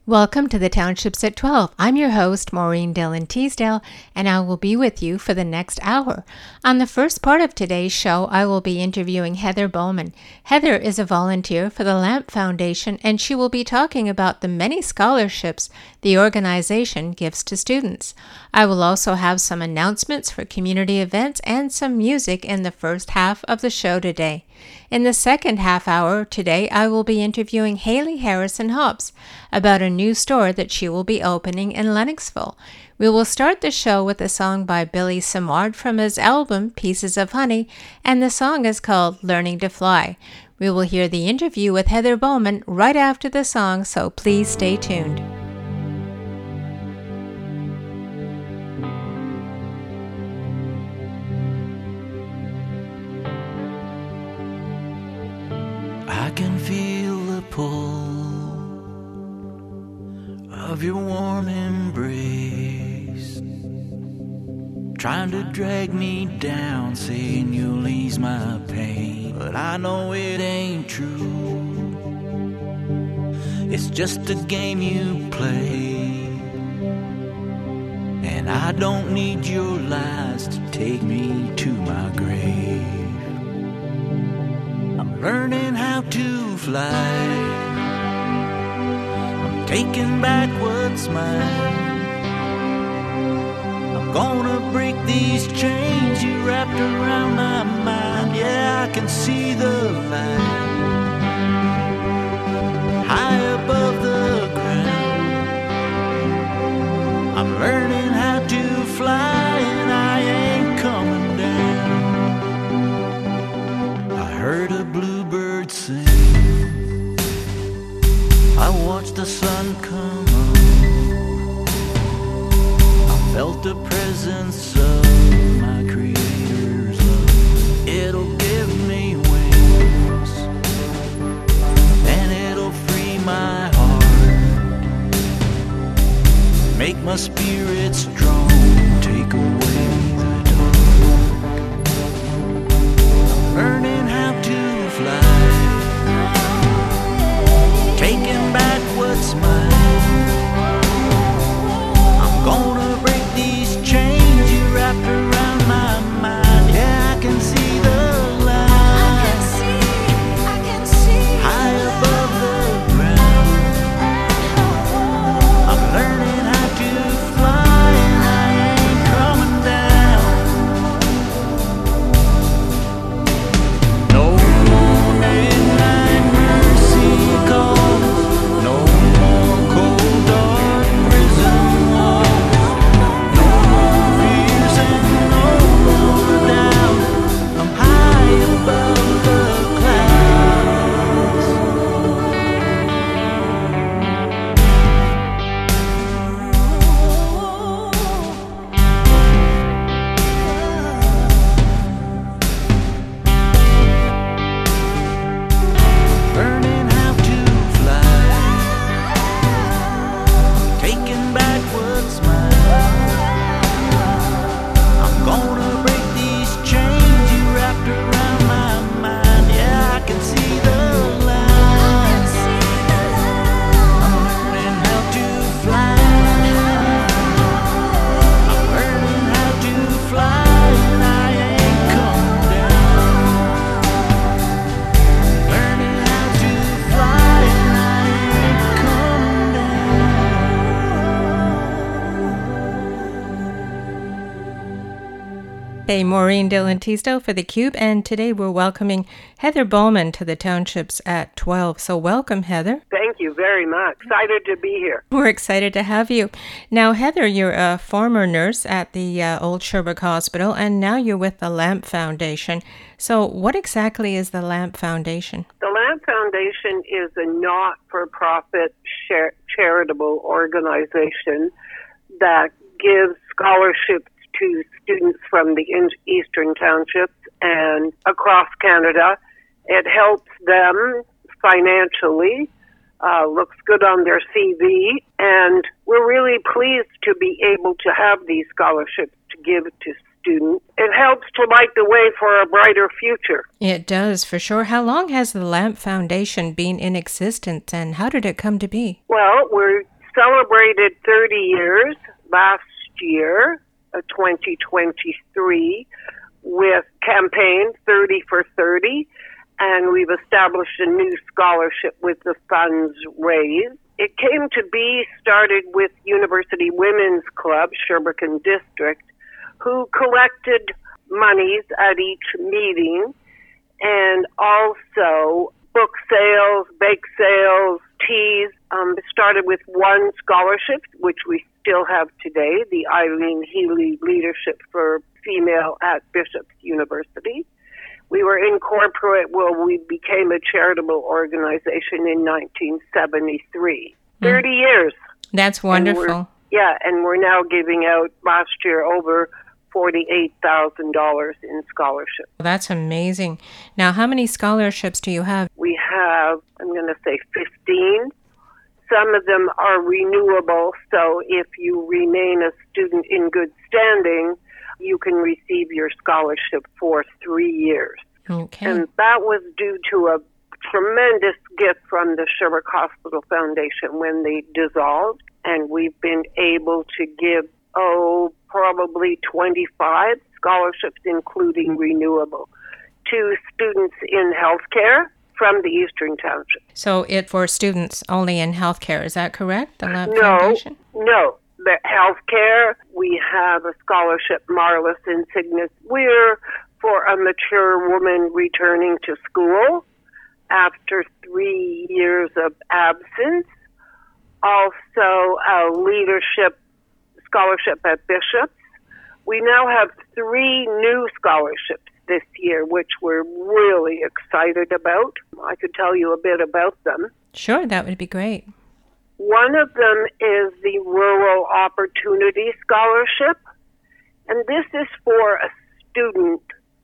Welcome to the Townships at 12. I'm your host, Maureen Dillon Teasdale, and I will be with you for the next hour. On the first part of today's show, I will be interviewing Heather Bowman. Heather is a volunteer for the LAMP Foundation, and she will be talking about the many scholarships the organization gives to students. I will also have some announcements for community events and some music in the first half of the show today. In the second half hour today, I will be interviewing Haley Harrison Hobbs about a new store that she will be opening in Lennoxville. We will start the show with a song by Billy Simard from his album Pieces of Honey, and the song is called Learning to Fly. We will hear the interview with Heather Bowman right after the song, so please stay tuned. I can feel the pull of your warm embrace, trying to drag me down, saying you'll ease my pain. But I know it ain't true. It's just a game you play, and I don't need your lies to take me to my grave. I'm learning how to fly. I'm taking back what's mine. I'm gonna break these chains you wrapped around my mind. Yeah, I can see the light high above the ground. I'm learning how to fly, and I ain't coming down. I heard a bluebird sing. I watched the sun come up. I felt the presence of my Creator's love. It'll give me wings, and it'll free my heart, make my spirit strong, take away the dark. I'm learning how to fly, taking back what's mine. I'm gonna break these chains you wrapped around my mind. Yeah, I can see the light high above the ground. I'm learning how to fly, and I ain't coming down. No more midnight mercy calls, no more cold dark prison walls, no more fears and no more doubt. I'm high above the clouds. Learning how to fly, taking back what's mine. I'm gonna break these chains you wrapped around my mind. Yeah, I can see the light. I'm learning how to fly. I'm learning how to fly, and I ain't coming down. Learning how to fly, and I ain't coming down. Hey, Maureen Dillon Teasdale for theCUBE, and today we're welcoming Heather Bowman to the Townships at 12. So welcome, Heather. Thank you very much. Excited to be here. We're excited to have you. Now, Heather, you're a former nurse at the Old Sherbrooke Hospital, and now you're with the LAMP Foundation. So what exactly is the LAMP Foundation? The LAMP Foundation is a not-for-profit charitable organization that gives scholarships to students from the Eastern Townships and across Canada. It helps them financially, looks good on their CV, and we're really pleased to be able to have these scholarships to give to students. It helps to light the way for a brighter future. It does, for sure. How long has the LAMP Foundation been in existence, and how did it come to be? Well, we're celebrated 30 years last year, 2023, with campaign 30 for 30, and we've established a new scholarship with the funds raised. It came to be started with University Women's Club, Sherbrooke District, who collected monies at each meeting, and also book sales, bake sales, teas. Started with one scholarship, which we still have today, the Eileen Healy Leadership for Female at Bishop's University. We were incorporated, we became a charitable organization in 1973. 30 years. That's wonderful. And we're now giving out, last year, over $48,000 in scholarships. That's amazing. Now, how many scholarships do you have? We have, I'm going to say 15. Some of them are renewable, so if you remain a student in good standing, you can receive your scholarship for 3 years. Okay. And that was due to a tremendous gift from the Sherbrooke Hospital Foundation when they dissolved, and we've been able to give, probably 25 scholarships, including renewable, to students in healthcare from the Eastern Township. So it for students only in healthcare, is that correct? The Lamp Foundation? No. The healthcare, we have a scholarship, Marlis Insignis Weir, for a mature woman returning to school after 3 years of absence. Also, a leadership scholarship at Bishop's. We now have 3 new scholarships this year, which we're really excited about. I could tell you a bit about them. Sure, that would be great. One of them is the Rural Opportunity Scholarship, and this is for a student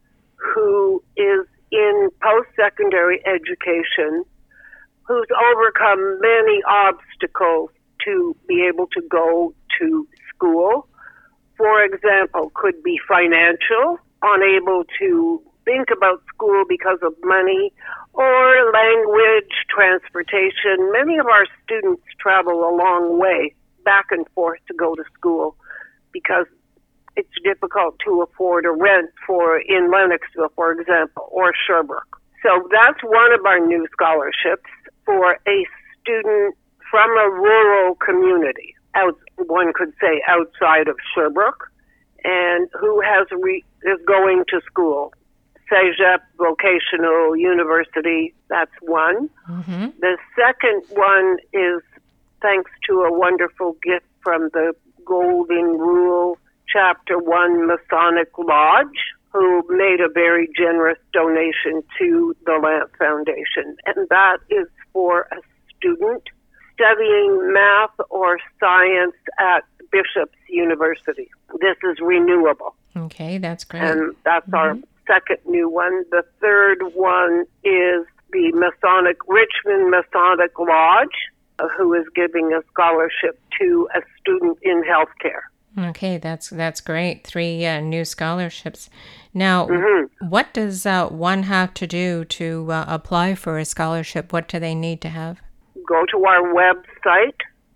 who is in post-secondary education, who's overcome many obstacles to be able to go to school. For example, could be financial, unable to think about school because of money, or language, transportation. Many of our students travel a long way back and forth to go to school because it's difficult to afford a rent in Lennoxville, for example, or Sherbrooke. So that's one of our new scholarships for a student from a rural community, one could say outside of Sherbrooke, and who is going to school. Cégep, vocational university, that's one. Mm-hmm. The second one is thanks to a wonderful gift from the Golden Rule Chapter 1 Masonic Lodge, who made a very generous donation to the Lamp Foundation. And that is for a student studying math or science at Bishop's University. This is renewable. Okay, that's great. And that's our second new one. The third one is the Richmond Masonic Lodge, who is giving a scholarship to a student in healthcare. Okay, that's great. 3 new scholarships. Now, what does one have to do to apply for a scholarship? What do they need to have? Go to our website,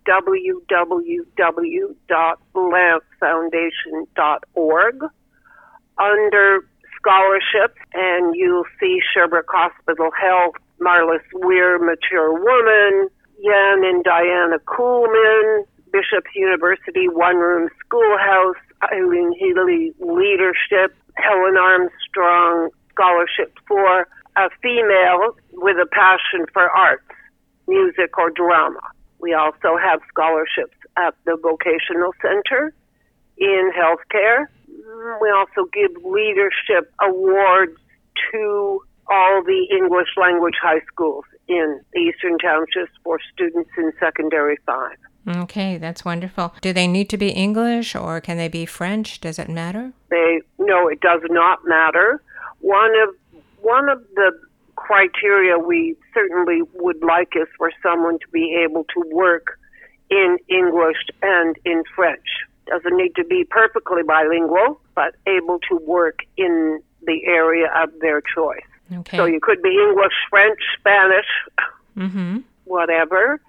www.lampfoundation.org, under scholarships, and you'll see Sherbrooke Hospital Health, Marlis Weir, Mature Woman, Jan and Diana Kuhlman, Bishop's University One Room Schoolhouse, Eileen Healy Leadership, Helen Armstrong Scholarship for a female with a passion for arts, music or drama. We also have scholarships at the Vocational Center in healthcare. We also give leadership awards to all the English language high schools in the Eastern Townships for students in Secondary 5. Okay, that's wonderful. Do they need to be English or can they be French? Does it matter? No, it does not matter. One of the criteria we certainly would like is for someone to be able to work in English and in French. Doesn't need to be perfectly bilingual, but able to work in the area of their choice. Okay. So you could be English, French, Spanish, whatever.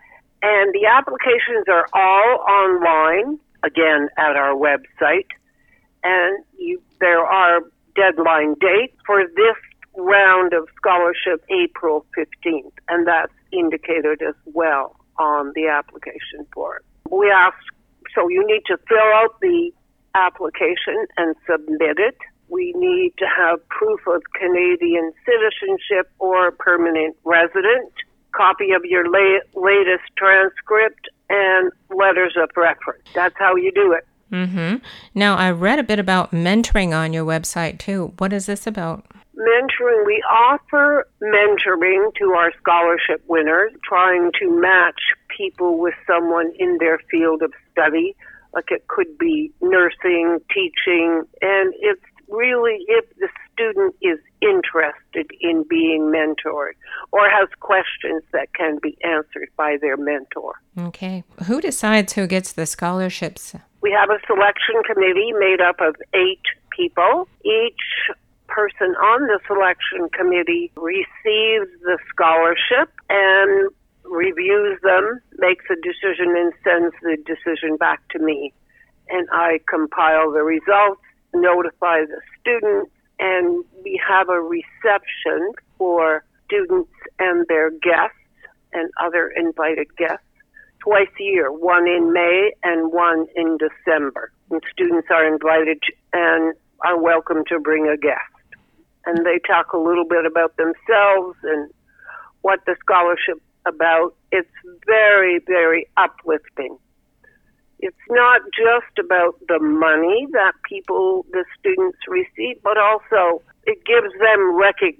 And the applications are all online, again, at our website. And there are deadline dates for this round of scholarship, April 15th, and that's indicated as well on the application form. We ask, so you need to fill out the application and submit it. We need to have proof of Canadian citizenship or permanent resident, copy of your latest transcript, and letters of reference. That's how you do it. Mm-hmm. Now, I read a bit about mentoring on your website, too. What is this about? Mentoring, we offer mentoring to our scholarship winners, trying to match people with someone in their field of study. Like it could be nursing, teaching, and it's really if the student is interested in being mentored or has questions that can be answered by their mentor. Okay. Who decides who gets the scholarships? We have a selection committee made up of 8 people. Each person on the selection committee receives the scholarship and reviews them, makes a decision, and sends the decision back to me. And I compile the results, notify the students, and we have a reception for students and their guests and other invited guests twice a year, one in May and one in December. And students are invited and are welcome to bring a guest. And they talk a little bit about themselves and what the scholarship about. It's very, very uplifting. It's not just about the money that the students receive, but also it gives them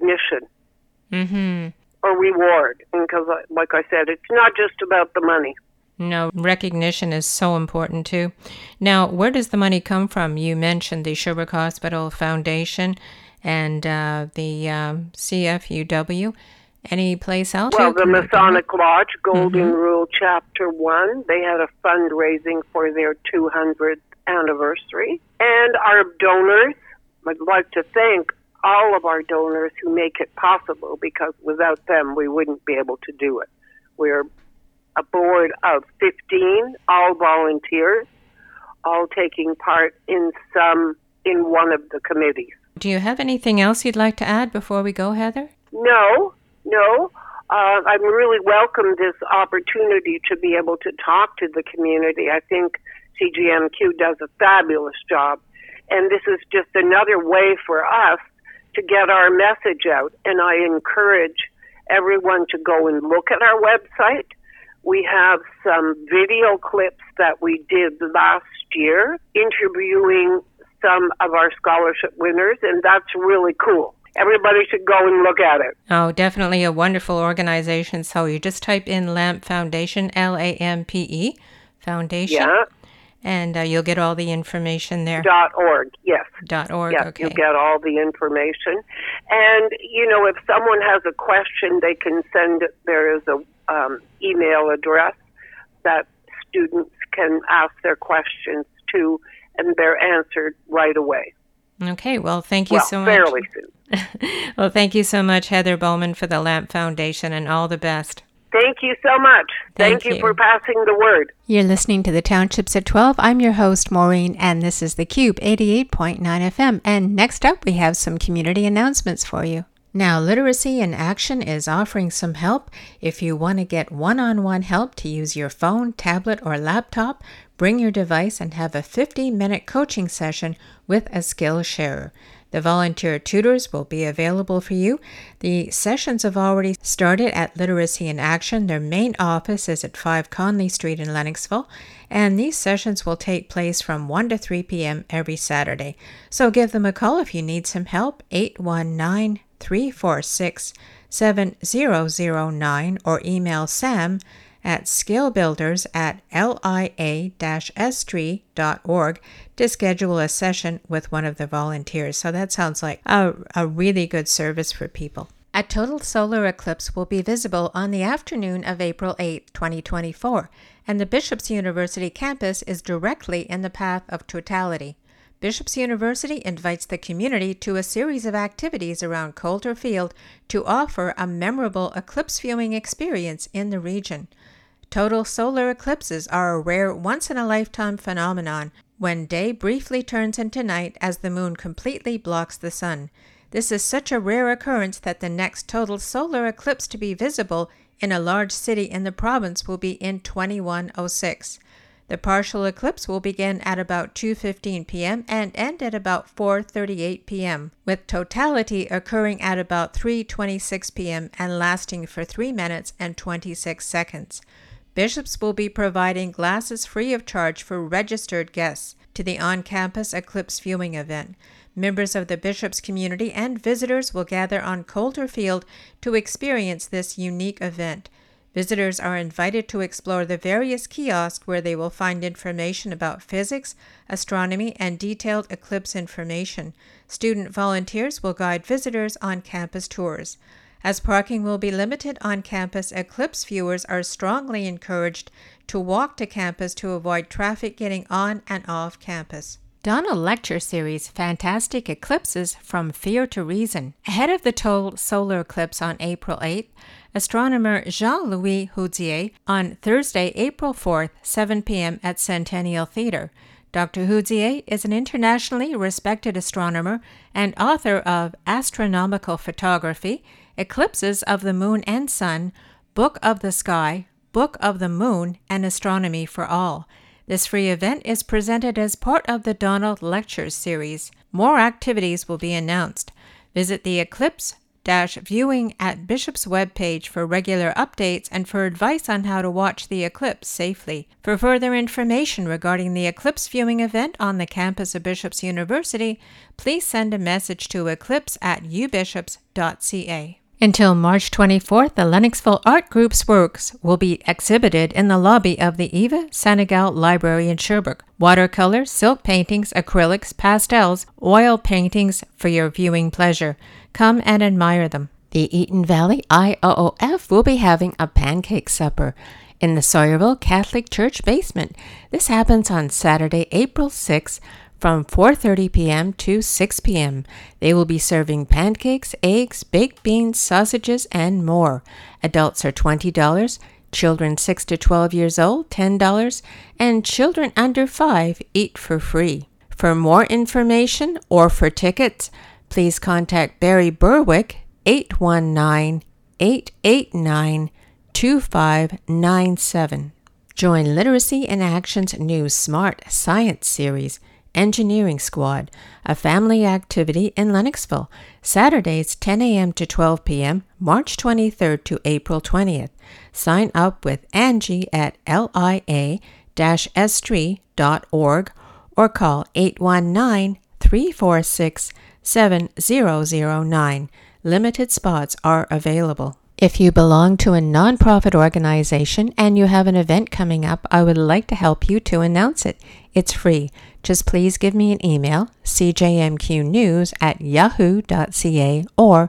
recognition or reward. Because, like I said, it's not just about the money. No, recognition is so important too. Now, where does the money come from? You mentioned the Sherbrooke Hospital Foundation and the CFUW. Any place else? Well, the Masonic Lodge, Golden Rule Chapter 1, they had a fundraising for their 200th anniversary. And our donors, I'd like to thank all of our donors who make it possible, because without them, we wouldn't be able to do it. We're a board of 15, all volunteers, all taking part in one of the committees. Do you have anything else you'd like to add before we go, Heather? No. I really welcome this opportunity to be able to talk to the community. I think CGMQ does a fabulous job, and this is just another way for us to get our message out. And I encourage everyone to go and look at our website. We have some video clips that we did last year interviewing some of our scholarship winners, and that's really cool. Everybody should go and look at it. Oh, definitely a wonderful organization. So you just type in LAMPE Foundation, LAMPE Foundation. Yeah. And you'll get all the information there. .org, yes. .org, yes, okay. You'll get all the information. And, if someone has a question, they can send it. There is a email address that students can ask their questions to, and they're answered right away. Okay, well, thank you so much. Fairly soon. Well, thank you so much, Heather Bowman, for the LAMPE Foundation, and all the best. Thank you so much. Thank you for passing the word. You're listening to the Townships at 12. I'm your host, Maureen, and this is theCUBE 88.9 FM. And next up, we have some community announcements for you. Now, Literacy in Action is offering some help. If you want to get one-on-one help to use your phone, tablet, or laptop, bring your device and have a 50-minute coaching session with a skill sharer. The volunteer tutors will be available for you. The sessions have already started at Literacy in Action. Their main office is at 5 Conley Street in Lennoxville, and these sessions will take place from 1 to 3 p.m. every Saturday. So give them a call if you need some help, 819-346-7009, or email Sam at skillbuilders@lia-estrie.org to schedule a session with one of the volunteers. So that sounds like a really good service for people. A total solar eclipse will be visible on the afternoon of April 8, 2024, and the Bishop's University campus is directly in the path of totality. Bishop's University invites the community to a series of activities around Coulter Field to offer a memorable eclipse viewing experience in the region. Total solar eclipses are a rare once-in-a-lifetime phenomenon when day briefly turns into night as the moon completely blocks the sun. This is such a rare occurrence that the next total solar eclipse to be visible in a large city in the province will be in 2106. The partial eclipse will begin at about 2:15 p.m. and end at about 4:38 p.m., with totality occurring at about 3:26 p.m. and lasting for 3 minutes and 26 seconds. Bishops will be providing glasses free of charge for registered guests to the on-campus eclipse viewing event. Members of the Bishops community and visitors will gather on Coulter Field to experience this unique event. Visitors are invited to explore the various kiosks where they will find information about physics, astronomy, and detailed eclipse information. Student volunteers will guide visitors on campus tours. As parking will be limited on campus, eclipse viewers are strongly encouraged to walk to campus to avoid traffic getting on and off campus. Donald Lecture Series Fantastic Eclipses from Fear to Reason. Ahead of the total solar eclipse on April 8th, astronomer Jean-Louis Houdier on Thursday, April 4th, 7 p.m. at Centennial Theater. Dr. Houdier is an internationally respected astronomer and author of Astronomical Photography, Eclipses of the Moon and Sun, Book of the Sky, Book of the Moon, and Astronomy for All. This free event is presented as part of the Donald Lectures series. More activities will be announced. Visit the Eclipse-Viewing at Bishop's webpage for regular updates and for advice on how to watch the eclipse safely. For further information regarding the eclipse viewing event on the campus of Bishop's University, please send a message to eclipse@ubishops.ca. Until March 24th, the Lennoxville Art Group's works will be exhibited in the lobby of the Eva Senegal Library in Sherbrooke. Watercolors, silk paintings, acrylics, pastels, oil paintings for your viewing pleasure. Come and admire them. The Eaton Valley IOOF will be having a pancake supper in the Sawyerville Catholic Church basement. This happens on Saturday, April 6th, from 4:30 p.m. to 6 p.m. They will be serving pancakes, eggs, baked beans, sausages, and more. Adults are $20, children 6 to 12 years old, $10, and children under 5 eat for free. For more information or for tickets, please contact Barry Berwick, 819-889-2597. Join Literacy in Action's new Smart Science series, Engineering Squad, a family activity in Lennoxville, Saturdays 10 a.m. to 12 p.m., March 23rd to April 20th. Sign up with Angie at lia-s3.org or call 819-346-7009. Limited spots are available. If you belong to a nonprofit organization and you have an event coming up, I would like to help you to announce it. It's free. Just please give me an email, cjmqnews@yahoo.ca or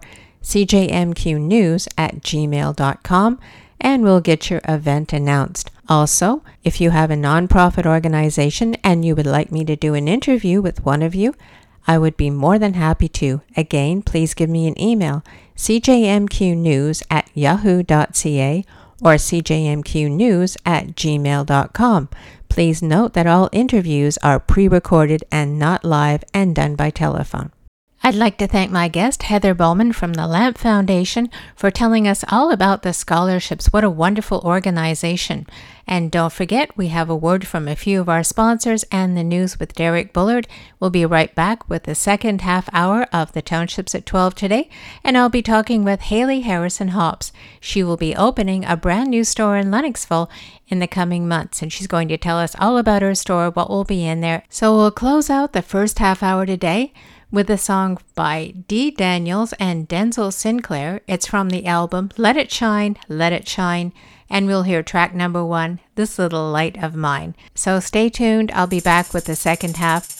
cjmqnews@gmail.com, and we'll get your event announced. Also, if you have a nonprofit organization and you would like me to do an interview with one of you, I would be more than happy to. Again, please give me an email, cjmqnews@yahoo.ca or cjmqnews@gmail.com. Please note that all interviews are pre-recorded and not live and done by telephone. I'd like to thank my guest, Heather Bowman from the LAMP Foundation, for telling us all about the scholarships. What a wonderful organization. And don't forget, we have a word from a few of our sponsors and the news with Derek Bullard. We'll be right back with the second half hour of the Townships at 12 today, and I'll be talking with Haley Harrison Hops. She will be opening a brand new store in Lennoxville in the coming months, and she's going to tell us all about her store, what will be in there. So we'll close out the first half hour today with a song by Dee Daniels and Denzel Sinclair. It's from the album Let It Shine, Let It Shine, and we'll hear track number 1, This Little Light of Mine. So stay tuned. I'll be back with the second half.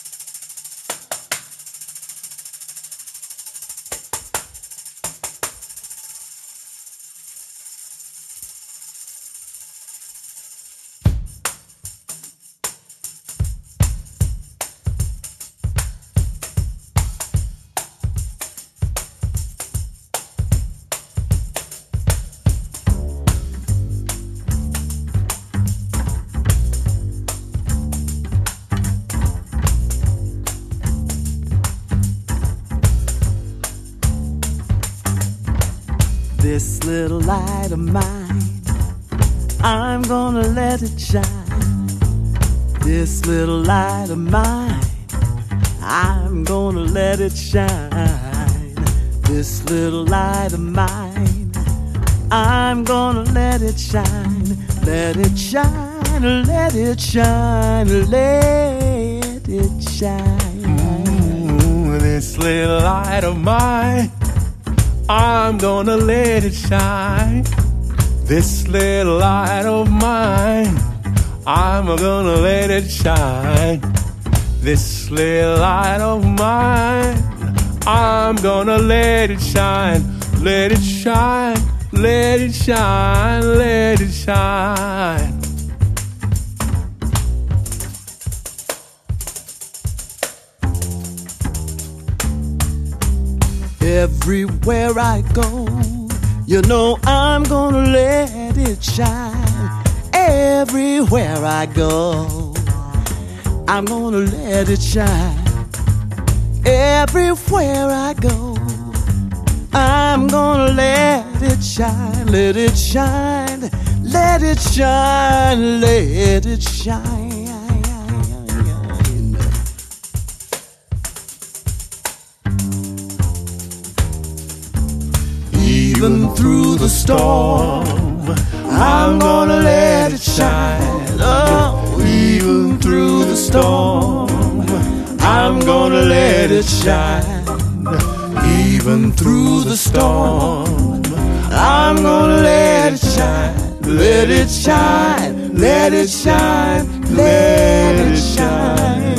This little light of mine, I'm gonna let it shine. This little light of mine, I'm gonna let it shine. This little light of mine, I'm gonna let it shine. Let it shine, let it shine, let it shine. Ooh, this little light of mine, I'm gonna let it shine. This little light of mine, I'm gonna let it shine. This little light of mine, I'm gonna let it shine. Let it shine, let it shine, let it shine. Everywhere I go, you know I'm gonna let it shine. Everywhere I go, I'm gonna let it shine. Everywhere I go, I'm gonna let it shine. Let it shine, let it shine, let it shine. Even through the storm, I'm gonna let it shine. Oh, even through the storm, I'm gonna let it shine. Even through the storm, I'm gonna let it shine. Let it shine, let it shine, let it shine.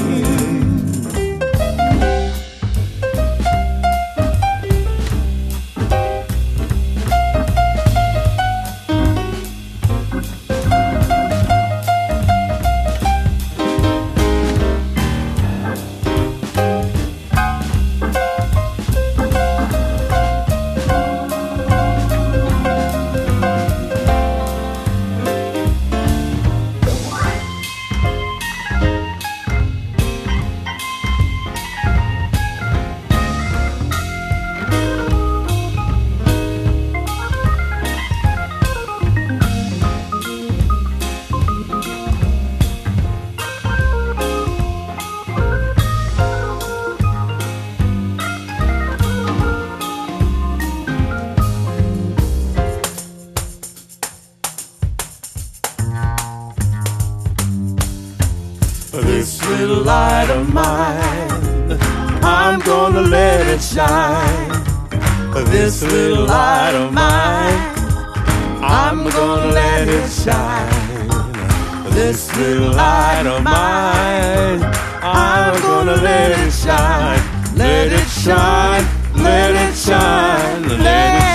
This little light of mine, I'm gonna let it shine. This little light of mine, I'm gonna let it shine. This little light of mine, I'm gonna let it shine. Let it shine, let it shine, let it